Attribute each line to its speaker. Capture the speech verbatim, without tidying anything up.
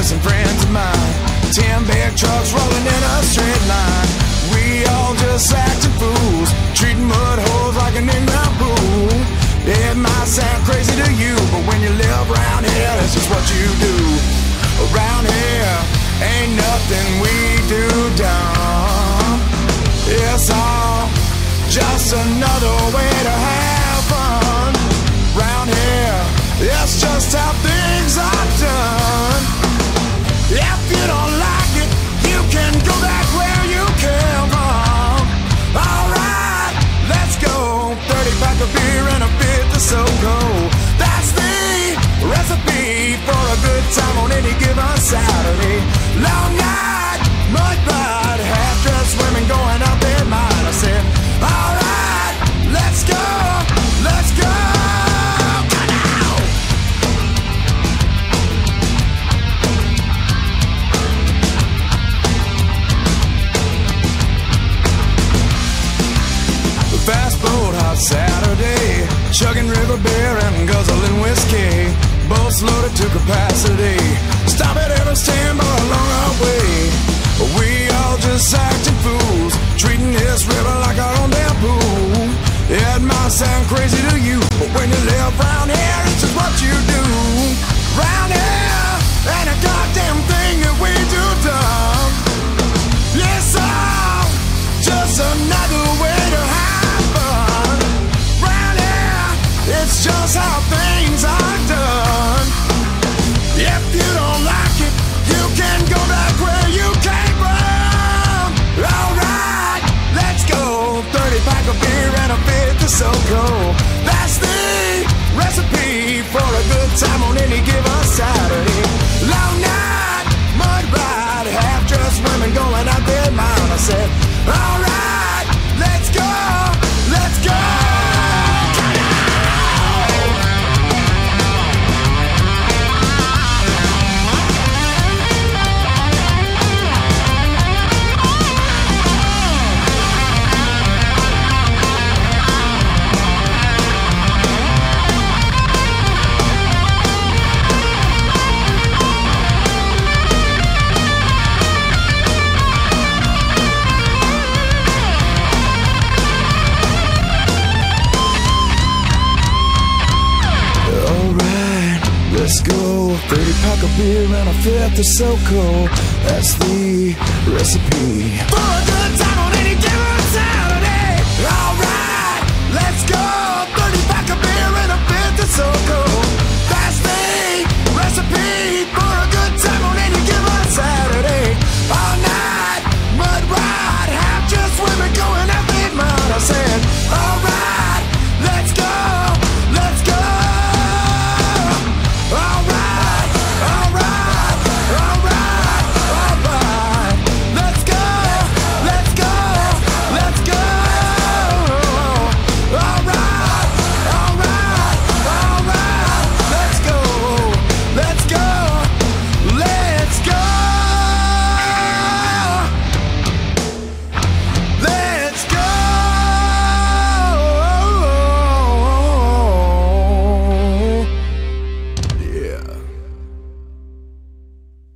Speaker 1: some friends of mine. Ten big trucks rolling in a straight line. We all just acting fools, treating mud holes like an in-ground pool. It might sound crazy to you, but when you live around here, that's just what you do. Around here, ain't nothing we do dumb. It's all just another way to have fun. Round here, it's just how things are done. If you don't like it, you can go back where you came from. Alright, let's go. thirty pack of beer and a fifth of SoCo. That's the recipe for a good time on any given Saturday. Long night, mud blood, half-dressed women going out their mind. I said, alright, let's go, let's go. Come on. Fast boat, hot Saturday, chugging river beer and guzzling whiskey. Boats loaded to capacity. Stop at every stand bar along our way. We all just acting fools, treating this river like our own damn pool. It might sound crazy to you, but when you live round here, it's just what you do. Round here, ain't a goddamn thing that we do dumb. It's all just another way to have fun. Round here, it's just how things are done. If you don't like it, you can go back where you came from. Alright, let's go. thirty pack of beer and a fifth of SoCo. That's the recipe for a good time on any given Saturday. Long night, mud ride, half-dressed women going out their mind. I said, alright, let's go, let's go. Let's go, thirty pack of beer and a fifth of SoCo. That's the recipe for a good